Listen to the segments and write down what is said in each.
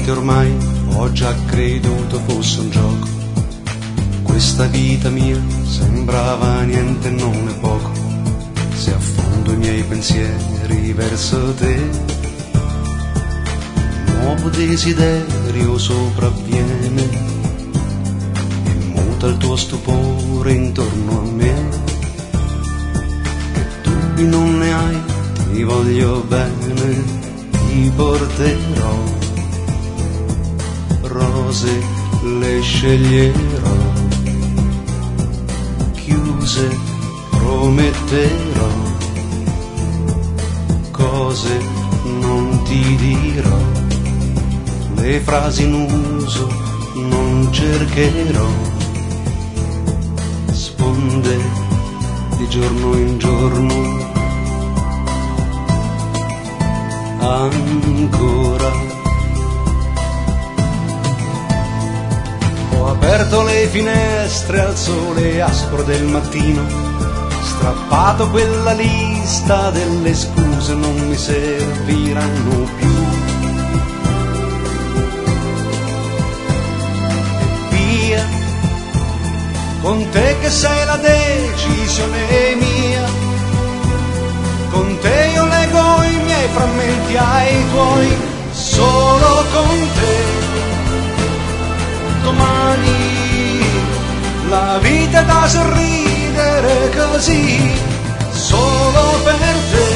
volte ormai ho già creduto fosse un gioco. Questa vita mia sembrava niente, non è poco. Se affondo i miei pensieri verso te, un nuovo desiderio sopravviene e muta il tuo stupore intorno a me. Che dubbi non ne hai, ti voglio bene, ti porterò rose, le sceglierò, chiuse prometterò, cose non ti dirò, le frasi in uso non cercherò, sponde di giorno in giorno, ancora. Ho aperto le finestre al sole aspro del mattino, strappato quella lista delle scuse, non mi serviranno più. E via, con te che sei la decisione mia, con te io leggo i miei frammenti ai tuoi, solo con te. Domani la vita è da sorridere così, solo per te.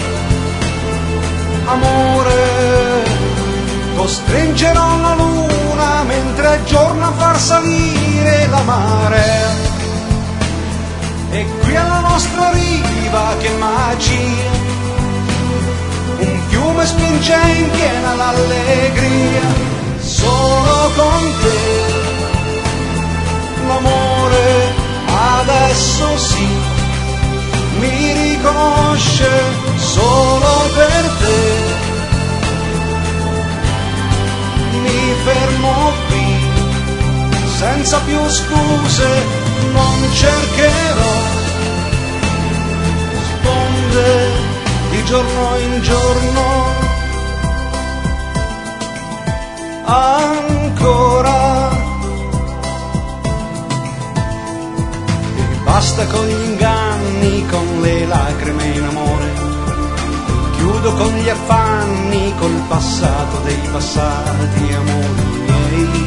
Amore, costringerò la luna mentre è giorno a far salire la marea. E qui alla nostra riva che magia, un fiume spinge in piena l'allegria, solo con te. L'amore adesso sì, mi riconosce solo per te. Mi fermo qui, senza più scuse, non cercherò sponde di giorno in giorno, ancora. E basta con gli inganni, con le lacrime in amore, chiudo con gli affanni, col passato dei passati amori miei.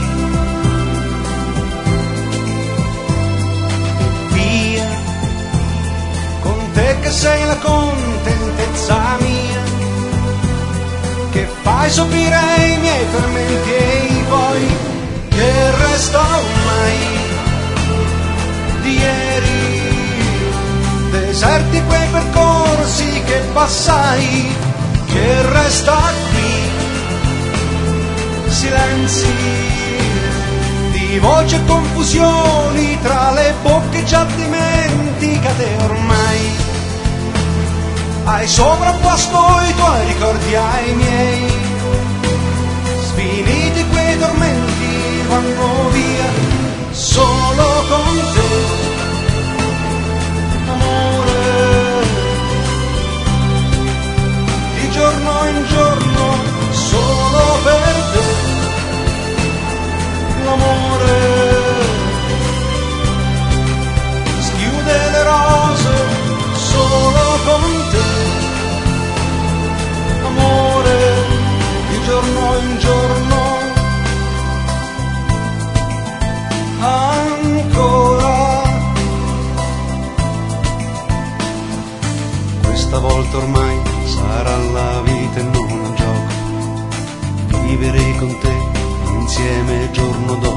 E via, con te che sei la contentezza mia, che fai sopire i miei fermenti e poi che resta ormai di ieri, deserti quei percorsi che passai, che resta qui, silenzi di voci e confusioni tra le bocche già dimenticate ormai. Hai sovrapposto i tuoi ricordi ai miei, sfiniti quei tormenti vanno via, solo con te. Amore, di giorno in giorno, solo per te. L'amore schiude le rose, solo con te. Amore, di giorno in giorno, ancora. Questa volta ormai sarà la vita e non un gioco, vivere con te insieme giorno dopo